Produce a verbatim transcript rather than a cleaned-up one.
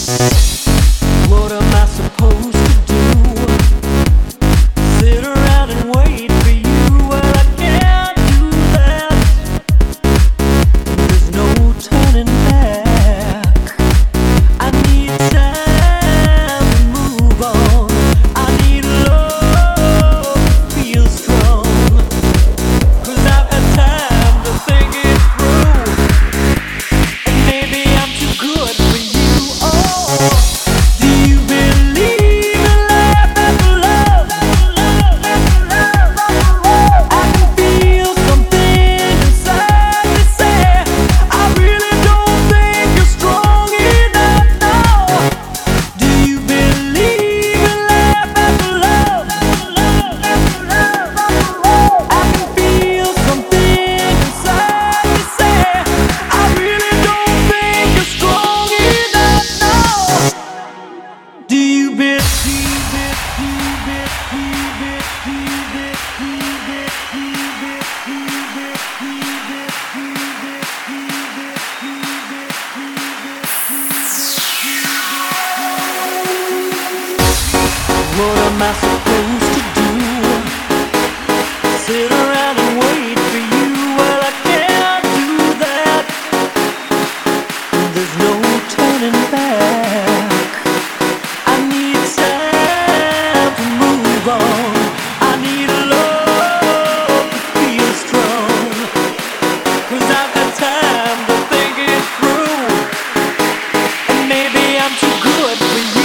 What am I supposed to do? Sit around and wait for you? Well, I can't do that. There's no turning back. I need time to move on. I need love to feel strong. 'Cause I've had time to think it through. And maybe I'm too good for you. Oh, do you believe in life after love? I can feel something inside me say, I really don't think you're strong enough now. Do you believe in life after love? I can feel something inside me say, I really don't think you're strong enough now. Do you believe? What am I supposed to do? Sit around and wait for you? Well, I can't do that. There's no turning back. I need time to move on. I need love to feel strong. 'Cause I've got time to think it through. And maybe I'm too good for you.